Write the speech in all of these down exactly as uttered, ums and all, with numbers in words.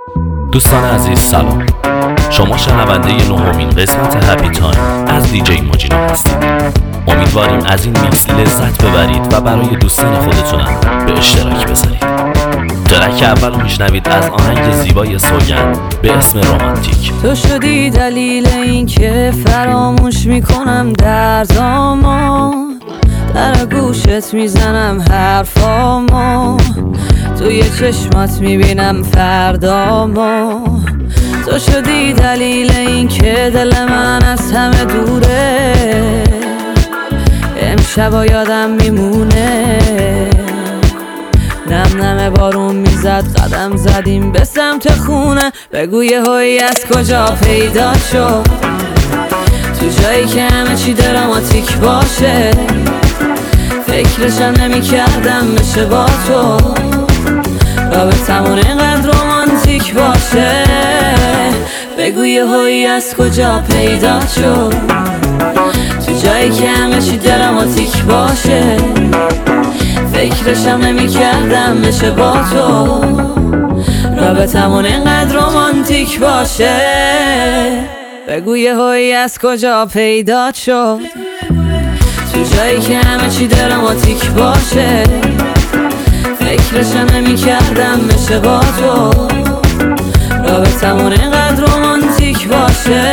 دوستان عزیز سلام، شما شنونده نهمین قسمت هپی تایم از دیجی موجینو هستید. امیدواریم از این میکس لذت ببرید و برای دوستان خودتونم به اشتراک بذارید. ترک اول رو میشنوید از آهنگ زیبای سوگند به اسم رمانتیک. تو شدی دلیل این که فراموش میکنم دردامو، در گوشت میزنم حرفامو، توی چشمات میبینم فردامو. تو شدی دلیل این که دل من از همه دوره، امشبا یادم میمونه. نم نم بارون میزد، قدم زدیم به سمت خونه. بگو یه هایی از کجا پیدا شد، تو جایی که همه چی دراماتیک باشه. فکرشم نمی کردم بشه با تو، رابطمون اینقدر رومانتیک باشه. بگو یه هایی از کجا پیدا شد، تو جایی که همه چی دراماتیک باشه. فکرشم نمی کردم بشه با تو، رابطمون اینقدر رومانتیک باشه. بگو یه هایی از کجا پیدا شد، تو جایی که همه چی دراماتیک باشه. فکرشم نمی کردم بشه با تو، رابطمون اینقدر رومانتیک باشه.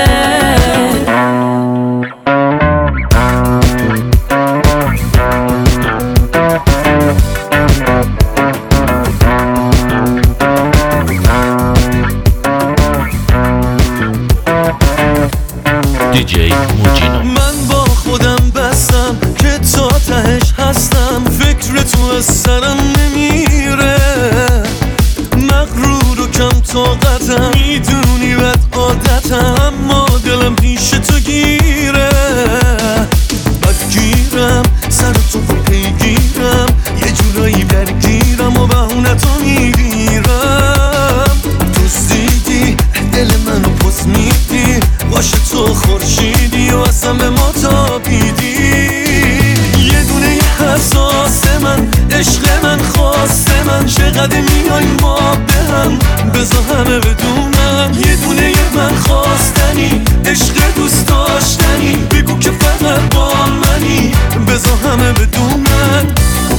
دیجی موجینو. من با خودم بستم که تا تهش هستم، فکر تو از سرم نمیره. مغرور و کم طاقتم، میدونی بد عادتم، اما دلم پیش تو گیره. بد گیرم سر تو رو پیگیرم، یه جورایی درگیرم و بهونه تو میگیرم. دوستیدی دل منو پس میدی، باشه تو خورشیدی و اصلا به ما تابیدی. یه دونه یه حساس من، عشق من، خواست من، چقدر میای ما به هم، بذار همه بدونن. یه دونه یه من خواستنی، عشق دوست داشتنی، بگو که فقط با منی، بذار همه بدونن.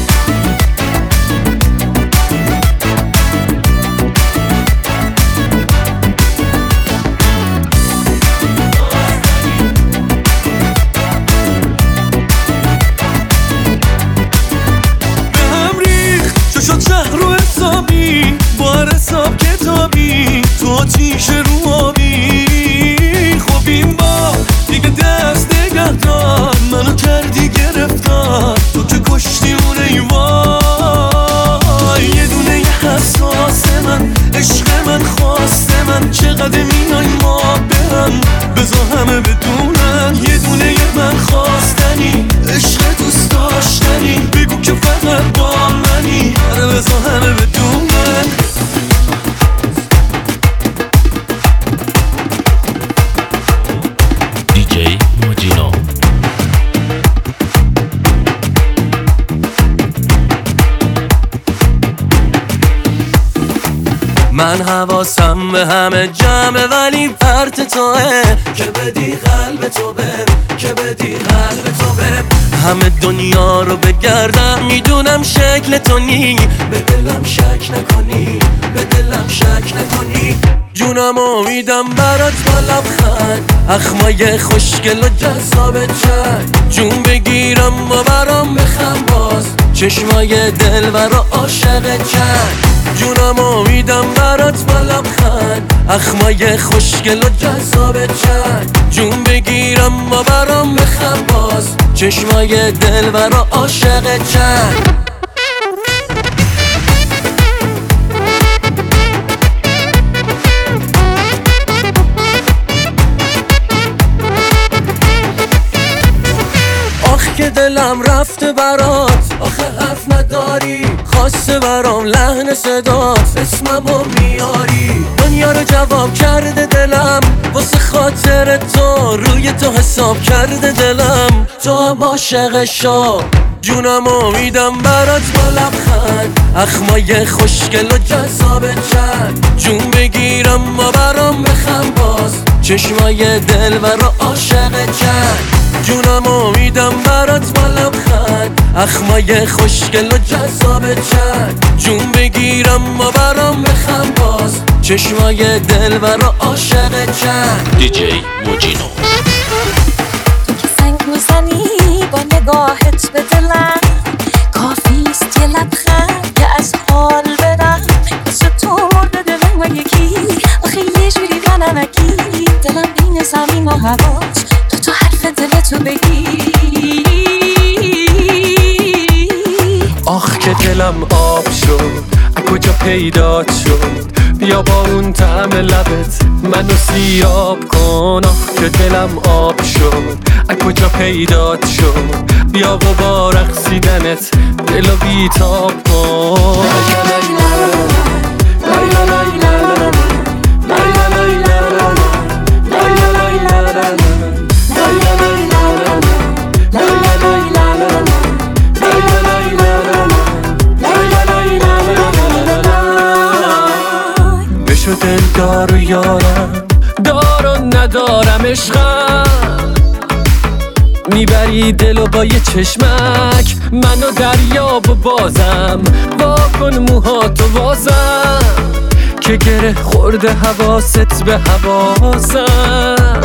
با حساب کتابی تو آتیش رو آبی، خب این با دیگه دست نگه دار، منو کردی گرفتار، تو که کشتی اون ایوای. یه دونه یه حساس من، عشق من، خواست من، چقدر میای ما به هم، بذار همه بدونن. یه دونه یه من خواستنی، عشق دوست داشتنی، بگو که فقط با منی، آره بذار همه بدونن. دیجی موجینو. من حواسم به همه جمعه، ولی پرت توه که بدی قلب تو بهم، که بدی قلب تو بهم. همه دنیا رو بگردم، میدونم شکل تو نی، به دلم شک نکنی، به دلم شک نکنی. جونم امیدم برات با لبخند، اخمای خوشگل و جذاب چند، جون بگیرم و برام بخم باز، چشمای دلبر و عاشق چند. جونم امیدم برات با لبخند، اخمای خوشگل و جذاب چند، جون بگیرم و برام بخم باز، چشمای دلبر و عاشق چند. که دلم رفته برات، آخه حرف نداری، خواسته برام لحن صدات، اسممو میاری. دنیا رو جواب کرده دلم، واسه خاطر تو روی تو حساب کرده دلم. تو هم عاشق شو، جونم امیدم برات با لبخند، اخمای خوشگل و جذاب چند، جون بگیر چشمای دل و رو عاشق چند جونمو میدم برات با لبخند اخمای خوشگل و جذاب چند جون بگیرم و برام بخم باز چشمای دل و رو عاشق چند دیجی موجینو تو که سنگ میزنی با نگاهت به دلم کافیست یه لبخند که از حال برم مثل تو مرده دلم و یکی آخه یه جوری بنمکی دلم بین زمین و هواست تو تو حرف دلتو بگی آخ که دلم آب شد از کجا پیدات شد بیا با اون طعم لبت منو سیراب کن آخ که دلم آب شد از کجا پیدات شد بیا و با رقصیدنت دلو بیتاب کن بشو دل دار و یارم دار و ندارم عشقم میبری دلو با یه چشمک منو دریاب و بازم واکن موهاتو وازم که گره خورده حواست به حواسم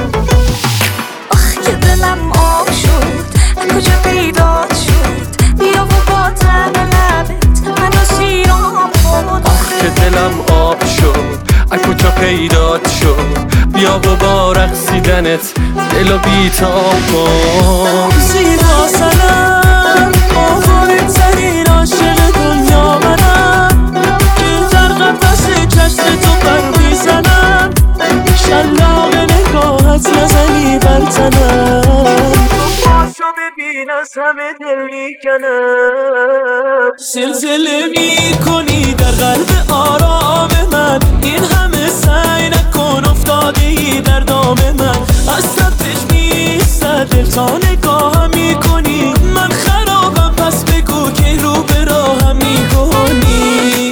آخ که دلم آب شد کجا پیدات شد بیا و با طعم لبت منو سیراب کن آخ که دلم آب شد از کجا پیدات شد بیا و با رقصیدنت دلو بیتاب کن زیبا سنم آفارین ترین عاشق دنیا منم این در قفص چشم تو پر میزنم شلاق نگاهت نزنی بر تنم پاشو ببین از همه دل میکنم زلزله میکنی در قلب آرام من این همه سعی نکن افتاده ای در دام من از سبتش میسته دل تا نگاهم میکنی من خرابم پس بگو که رو به راهم میکنی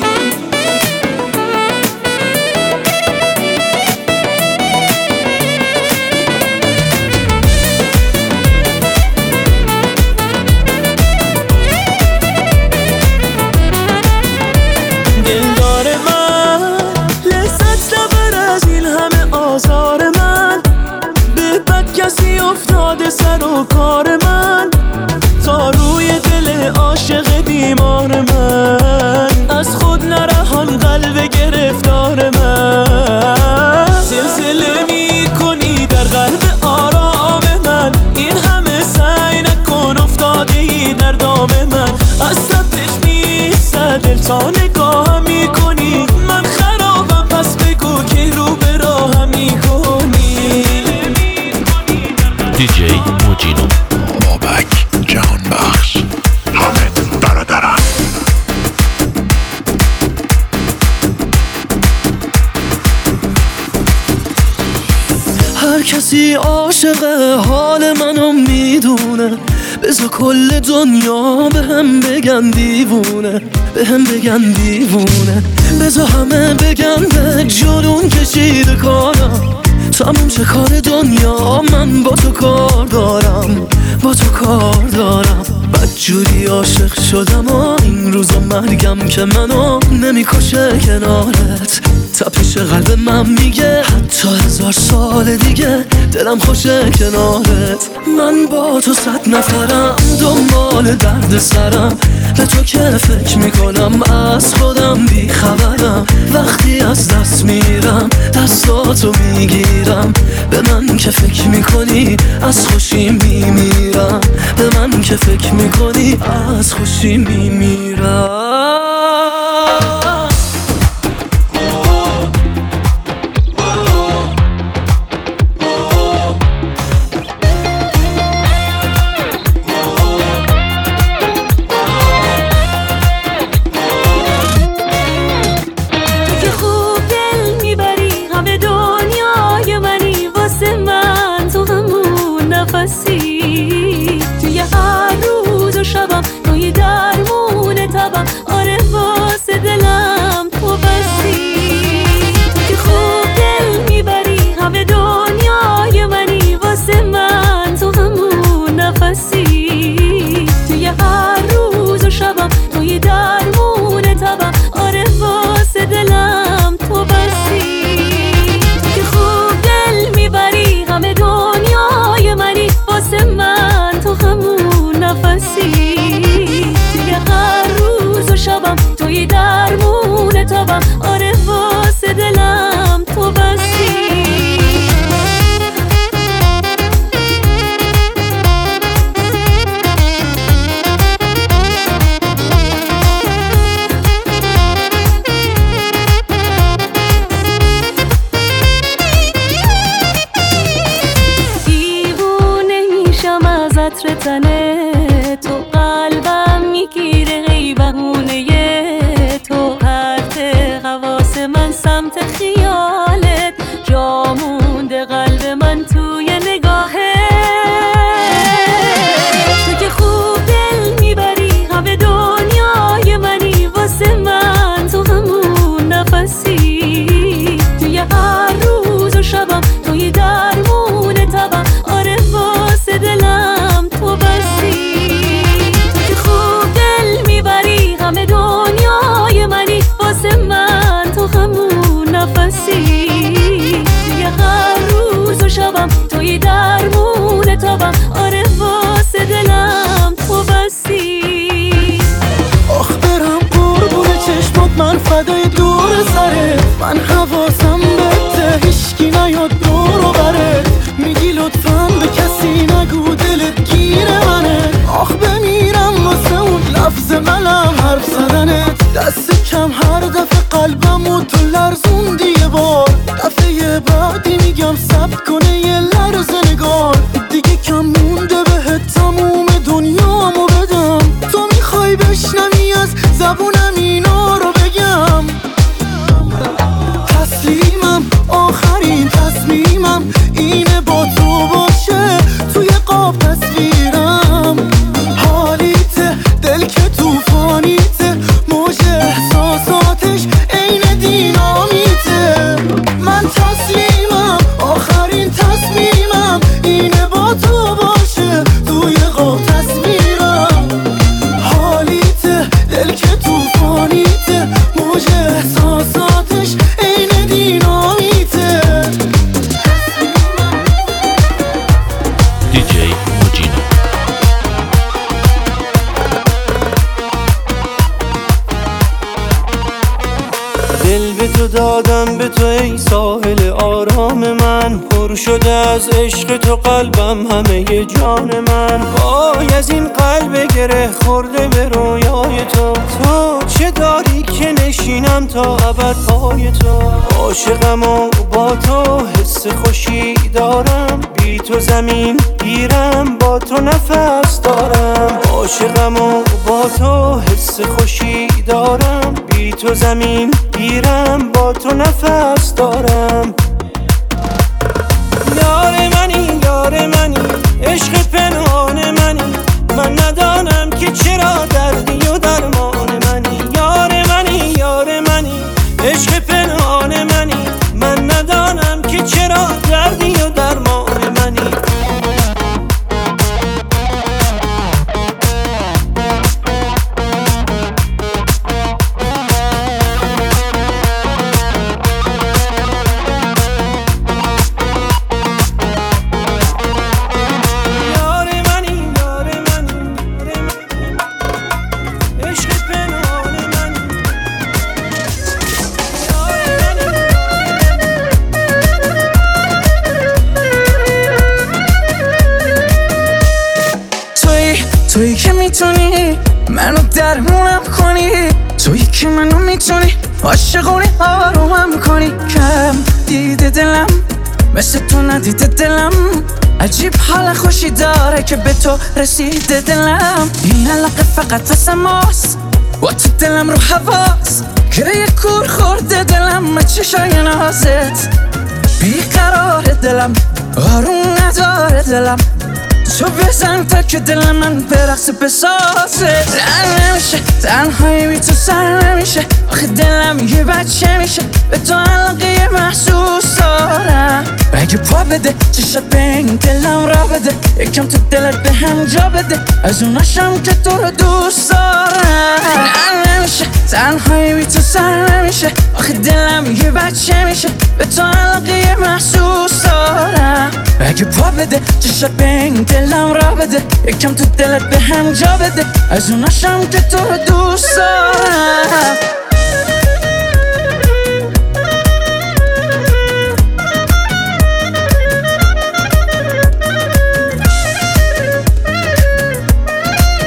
دلدار من لذت نبر از این همه آزار من به بد کسی افتاده سر و کار من تا روی دل عاشق بیمار من از خود نرهان قلب گرفتار من زلزله میکنی در قلب آرام من این همه سعی نکن افتاده ای در دام من از سبتش میسته دل تا نگاهم میکنی من خرابم پس بگو که رو به راهم میکنی دیجی موجینو بابک جهان بخش حامد برادرم هر کسی عاشق حال منو میدونه بذار کل دنیا به هم بگن دیوونه به هم بگن دیوونه بذار همه بگن به جنون کشیده کارم تموم چه کار دنیا من با تو کار دارم با تو کار دارم بدجوری عاشق شدم و این روزا مرگم که منو نمیکشه کنارت تپش قلب من میگه حتی هزار سال دیگه دلم خوشه کنارت من با تو صد نفرم دنبال درد سرم به تو که فکر میکنم از خودم بیخبرم وقتی از دست میرم دستاتو میگیرم به من که فکر میکنی از خوشی میمیرم به من که فکر میکنی از خوشی میمیرم توی هر روز و شبم توی درمون تبم آره واسه دلم وطن تو، قلبم میگیره ای بهونه تو، پرت حواس من سمت خیالت، جا مونده قلب من توی نگاهت. تو که خوب دل میبری همه دنیای منی، واسه من تو همون نفسی، توی هر روز و شبم توی درمون تبم، آره واسه دلم تو بسی. تو که خوب دل میبری همه دنیای منی، واسه من تو همون نفسی، توی هر روز و شبم توی درمون تبم، آره واسه دلم تو بسی. آخ برم قربون چشمات من فدای دور سرت، من حواسم بهته هیشکی نیاد دور و برت، میگی لطفاً به کسی نگو دلت گیر منه. آخ بمیرم واسه اون لفظ ملم حرف زدنت، دست کم هر دفعه قلبمو تو لرزوندی یه بار، دفعه بعدی میگم صبر کنه یه لرزه نگار، دیگه کم مونده بهت تموم دنیامو بدم، تو میخوای بشنوی از زبونم اینا رو بگم. تسلیمم آخرین تصمیمم اینه با تو باشه توی قاب تصویرم، حالیته دل که توفانیته، موج احساساتش عین دینامیته. من تسلیمم آخرین تصمیمم اینه با تو باشه توی قاب تصویرم، حالیته دل که توفانیته، موج احساساتش عین دینامیته. دیجی موجینو. دل به تو دادم به تو ای ساحل آرام من، پر شده از عشق تو قلبم همه جان من، وای از این قلب گره خورده به رویای تو، تو چه داری که نشینم تا ابد پای تو، عاشقم و با تو حس خوشی دارم، بی تو زمین گیرم با تو نفس دارم، عاشقم و با تو حس خوشی دارم، بی تو زمین گیرم با تو نفس دارم. یار منی یار منی عشق پنهان منی، من ندانم که چرا دردی و درمان منی، یار منی یار منی عشق پنهان منی، من ندانم که چرا دردی و درمان منی. تویی که میتونی منو درمونم کنی، تویی که منو میتونی عاشقونی آرومم کنی، کم دیده دلم مثل تو ندیده دلم، عجیب حال خوشی داره که به تو رسیده دلم، این علاقه فقط واسه ماست با تو دلم رو حواس، گره کور خورده دلم چشای نازت، بیقرار دلم آروم نداره دلم، تو بزن تا که دل من برقصه بسازه، تن نمیشه تنهایی بی تو سر نمیشه، آخه دلم یه بچه میشه، به تو علاقه محسوس دارم، اگه پا بده چشت به این دلم را بده، یکم تو دلت به هم جا بده، از اوناشم که تو رو دوست دارم، تن نمیشه تنهایی بی تو سر نمیشه، آخه دلم یه بچه میشه، به تو علاقه محسوس دارم، اگه پا بده چشت به این دلم را بده، یکم تو دلت به هم جا بده، از اوناشم که تو رو دوست دارم.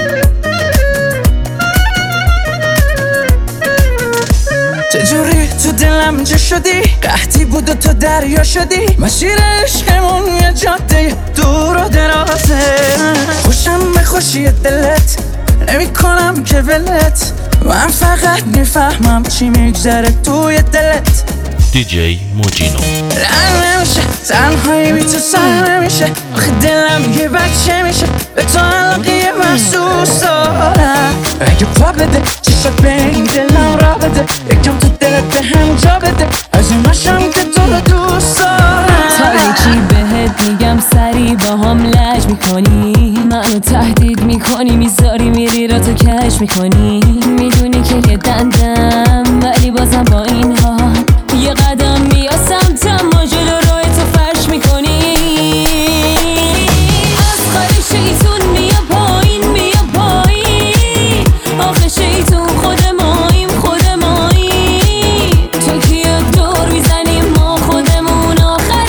چجوری تو دلم جا شدی، قحطی بود و تو دریا شدی، مسیر عشقمون یه جاده دور و درازه. خوشم به خوشی دلت، نمی کنم که ولت، من فقط میفهمم چی میگذره توی دلت. دیجی موجینو. رنگ نمیشه تنهایی بی تو سر نمیشه، آخه دلم یه بچه میشه، به تو علاقه محسوس دارم. اگه پا بده چشت به این دلم را بده، یکم تو دلت به هم جا بده، از این مشم که تو رو دوست دارم. تا یکی بهت میگم سری با هم لج میکنی، منو تهدید میکنی، میذاری میری را تو کش میکنی. میدونی که یه دندم ولی بازم با این ها یه قدم میاسم تما جلو روی تو فرش میکنی. از خالی شیطون میا پایین میا پایین، آخه شیطون خود ماییم خود ماییم. تو کیا دور میزنیم ما خودمون آخر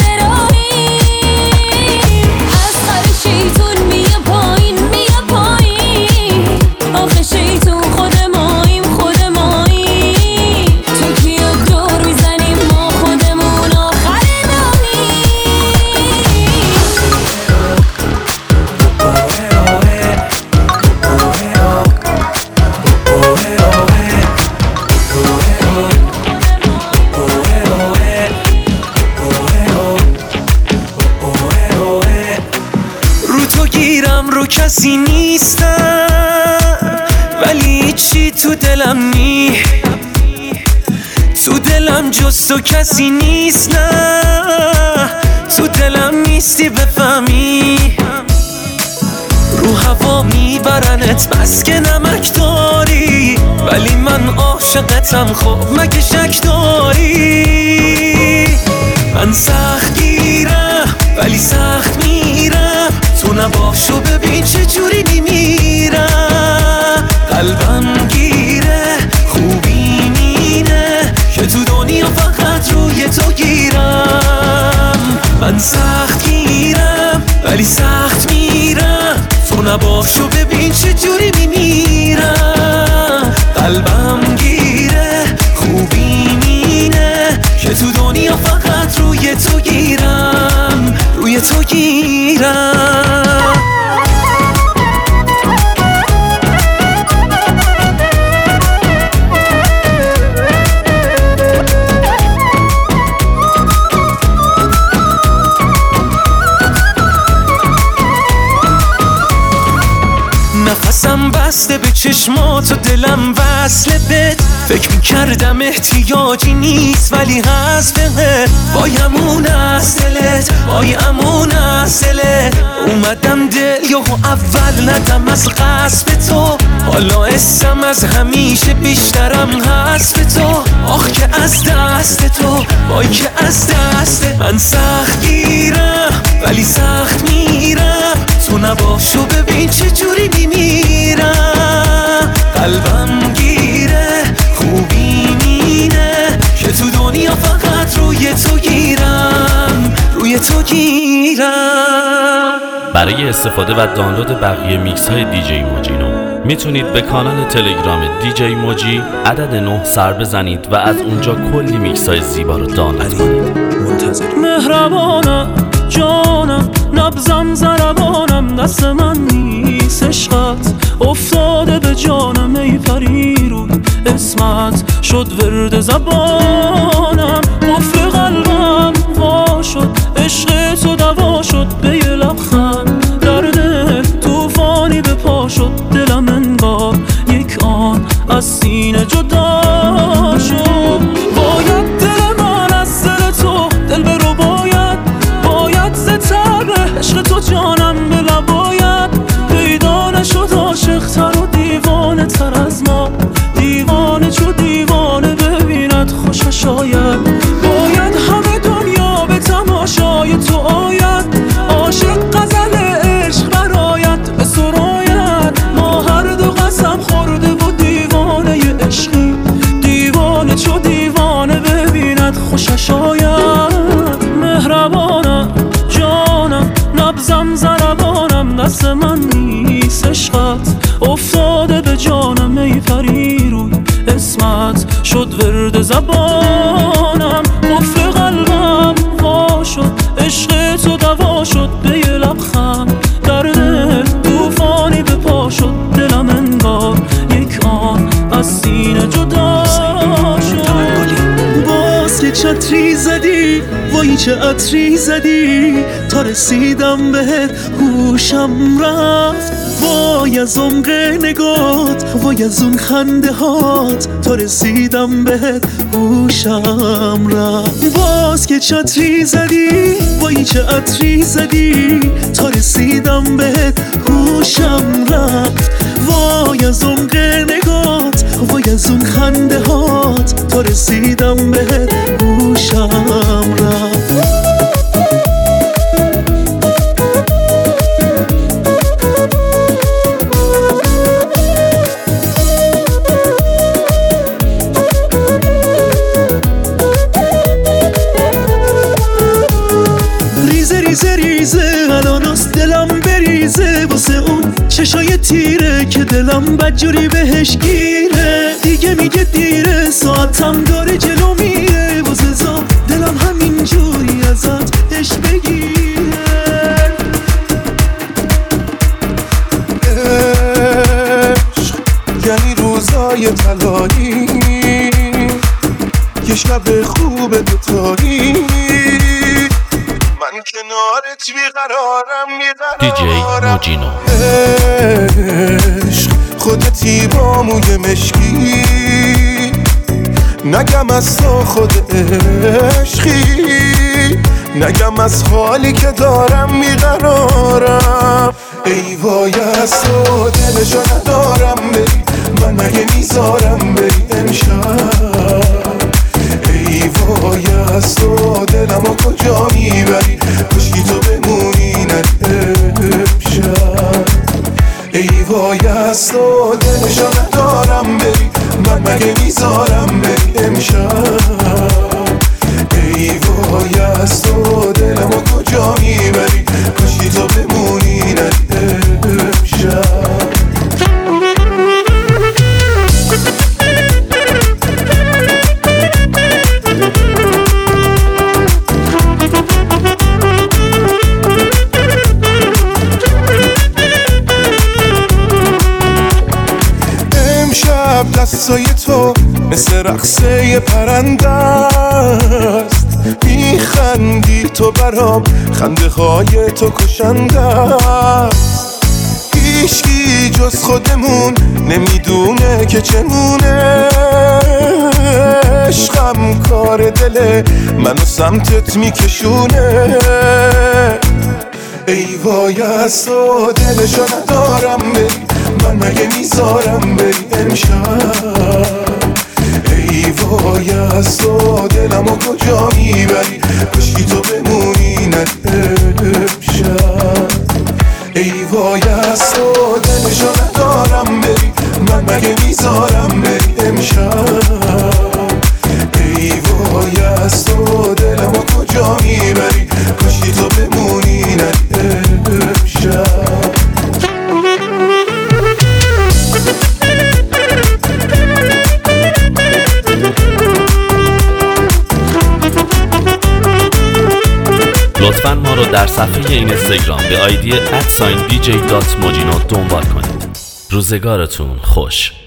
راهیم. از خالی شیطون میا پایین میا پایین، آخه شیطون خود ماییم خود ماییم. تو کیا دور میزنیم ما خودمون آخر راهیم. رو تو گیرم رو کسی نیستم، ولی چی تو دلم نی، تو دلم جز تو کسی نیست. نه تو دلم نیستی بفهمی، رو هوا میبرنت بس که نمک داری، ولی من عاشقتم خب مگه شک داری. من سخت گیرم ولی سخت میرم، تو نباشو ببین چه جوری میمیرم. قلبم گیره خوبی مینه که تو دنیا فقط روی تو گیرم. من سخت گیرم ولی سخت میرم، تو نباشو ببین چه جوری میمیرم. قلبم گیره خوبی مینه که تو دنیا فقط روی تو گیرم روی تو گیرم. نفسم بسته به چشمات و دلم وصله بهت، فکر میکردم احتیاجی نیست ولی هست بهت. بایمون از دلت بایمون از دلت، اومدم دل یهو اول ندم از قصد تو، حالا اسم از همیشه بیشترم هست به تو. آخ که از دست تو وای که از دست من سخت گیرم ولی سخت میرم، تو نباشو ببین چه جوری میمیرم. قلبم گیره خوبی مینه که تو دنیا فقط روی تو گیرم روی تو گیرم. برای استفاده و دانلود بقیه میکس های دیجی موجینو میتونید به کانال تلگرام دیجی موجی عدد نه سر بزنید و از اونجا کلی میکس های زیبا رو دانلود کنید. منتظر مهربانم جانم نبزم زربانم، دست من نیست عشقت افتاده به جانم. ای پری روی اسمت شد ورد زبانم، قفل قلبم وا شد عشق تو دوا شد. به یه لبخند در دل توفانی به پا شد، دلم انگار یک آن از سینه جدا شد. باید دل من از دل تو دل برو، باید باید ستاره عشق تو جانم به لباید. پیدا نشد عاشق تر و دیوانه تر از ما، دیوانه چو دیوانه ببیند خوشش آید. باید همه دنیا به تماشای تو آید، عاشق غزل عشق برآید به سراید. ما هر دو قسم خورده و دیوانه ی عشقی، دیوانه چو دیوانه ببیند خوشش آید. مهربانم جانم نبزم زربانم، دست من نیست عشقت افتاده به جانم. ای پری روی اسمت شد ورد زبانم، قفل قلبم وا شد، عشق تو دوا شد به یه لبخند، در دل توفانی به پا شد، دلم انگار یک آن از سینه جدا شد. باز که چتری زدی وای چه عطری زدی، تا رسیدم بهت هوشم رفت، وای از عمق نگات، وای از اون خنده هات، تا رسیدم بهت هوشم رفت. باز که چتری زدی وای چه عطری زدی، تا رسیدم بهت هوشم رفت، وای از عمق نگات، وای از اون خنده هات، تا رسیدم بهت هوشم رفت. ریزه ریزه الاناس دلم بریزه، واسه اون چشای تیره که دلم بدجوری بهش گیره، دیگه میگه دیره ساعتم داره جلو میره، واسه زا دلم همین جوری ازت عشق بگیره. عشق یعنی روزای طلایی، یه شب خوب دوتایی، من کنارت بیقرارم بیقرارم. دی جی موجینو. عشق خودتی با موی مشکی، نگم از تو خود عشقی، نگم از حالی که دارم بیقرارم. ای وای از تو دلشو ندارم بری، من مگه میذارم بری امشب. ای وای از تو دلمو کجا میبری، کشکی تو بمونی نره امشب. ای وای از تو دلشو ندارم بری، من مگه میذارم بری امشب. ای وای از تو دلمو کجا میبری، کشکی تو بمونی نره امشب. دستای تو مثل رقصه پرنده است، میخندی تو برام، خنده های تو کشنده است. هیچکی جز خودمون نمیدونه که چمونه، عشقم کار دله منو سمتت میکشونه. ای وای از تو دلشو ندارم بری، من مگه میذارم بری امشب. ای وای از تو دلمو کجا میبری، کشکی تو بمونی نره امشب. ای وای از تو دلشو ندارم بری، من مگه میذارم بری امشب. ای وای از تو دلمو کجا میبری، کشکی تو بمونی نره امشب. لطفاً ما رو در صفحه اینستاگرام به آیدی ات ساین دی جی دات موجینو دنبال کنید. روزگارتون خوش.